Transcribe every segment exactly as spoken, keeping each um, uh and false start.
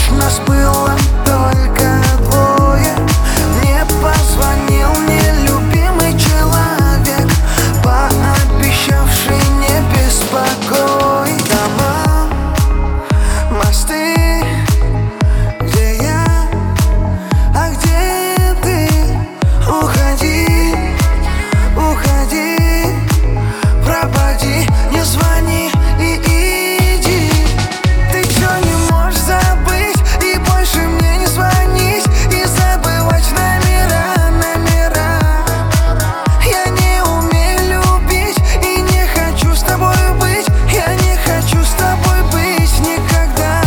Помнишь, нас было только двое. Мне позвонил нелюбимый человек, пообещавший не беспокоить. Дома, мосты, где я, а где ты? Уходи, уходи, пропади, не звони и иди. Ты чё не можешь забыть и больше мне не звонить и забывать номера, номера? Я не умею любить и не хочу с тобой быть. Я не хочу с тобой быть никогда.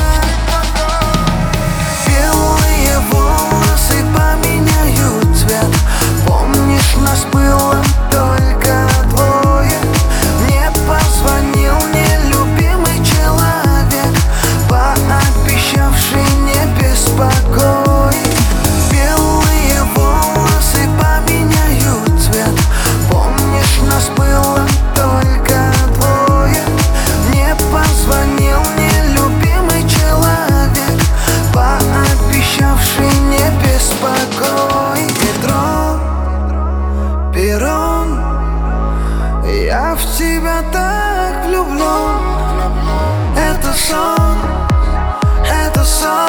Белые волосы поменяют цвет. Помнишь, нас было только двое. Мне позвонил нелюбимый человек, пообещавший не беспокоить. Белые волосы поменяют цвет. Помнишь, нас было только двое. Мне позвонил нелюбимый человек, пообещавший не беспокоить. Метро, перрон, я в тебя так влюблен. Это сон, это сон.